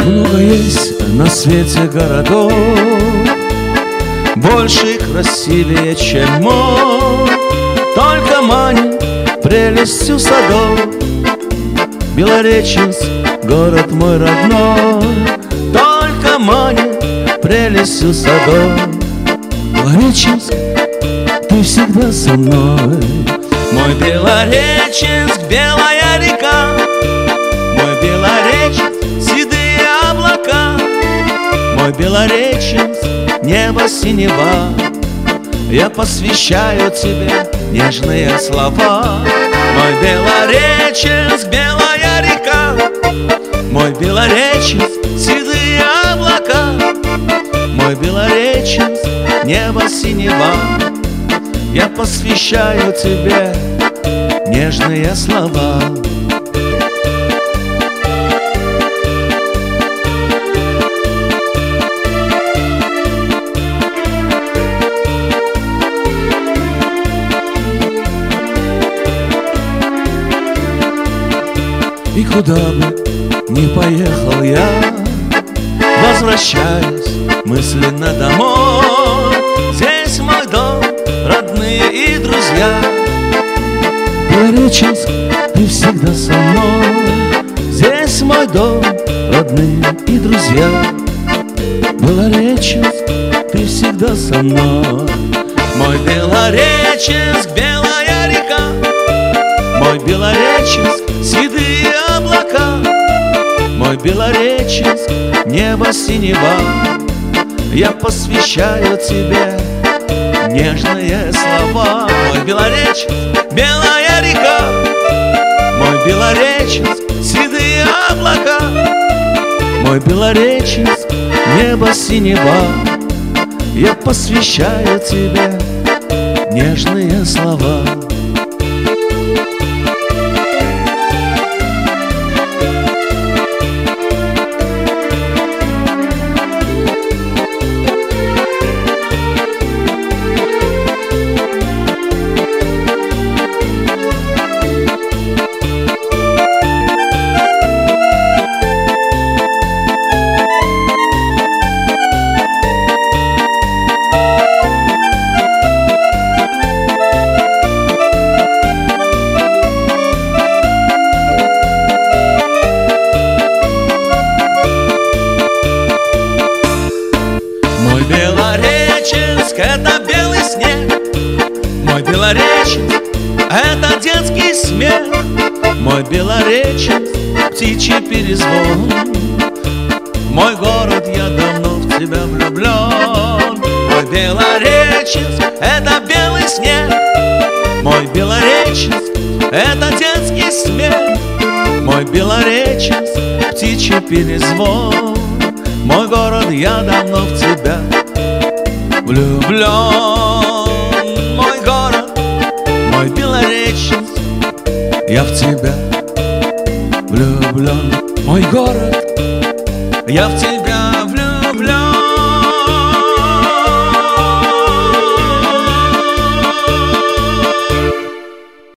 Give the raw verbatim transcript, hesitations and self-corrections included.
Много есть на свете городов, больше и красивее, чем мой. Только манит прелестью садов Белореченск, город мой родной. Только манит прелестью садов Белореченск, ты всегда со мной. Мой Белореченск, белая река, мой Белореченск, седые облака, мой Белореченск, небо синева. Я посвящаю тебе нежные слова. Мой Белореченск, белая река, мой Белореченск, седые облака, мой Белореченск, небо синева. Я посвящаю тебе нежные слова. И куда бы ни поехал я, возвращаюсь мысленно домой. Здесь мой дом, родные и друзья. Белореченск, ты всегда со мной. Здесь мой дом, родные и друзья. Белореченск, ты всегда со мной. Мой Белореченск, белая река, мой Белореченск, седые облака, мой Белореченск, небо синева. Я посвящаю тебе нежные слова. Мой Белореченск, белая река, мой Белореченск, седые облака, мой Белореченск, небо синева. Я посвящаю тебе нежные слова. Мой Белореченск — это белый снег, мой Белореченск — это детский смех, мой Белореченск — птичий перезвон. Мой город, я давно в тебя влюблен. Мой Белореченск — это белый снег, мой Белореченск — это детский смех, мой Белореченск — птичий перезвон. Мой город, я давно в тебя влюблен. Мой город, мой Белореченск, я в тебя влюблен. Мой город, я в тебя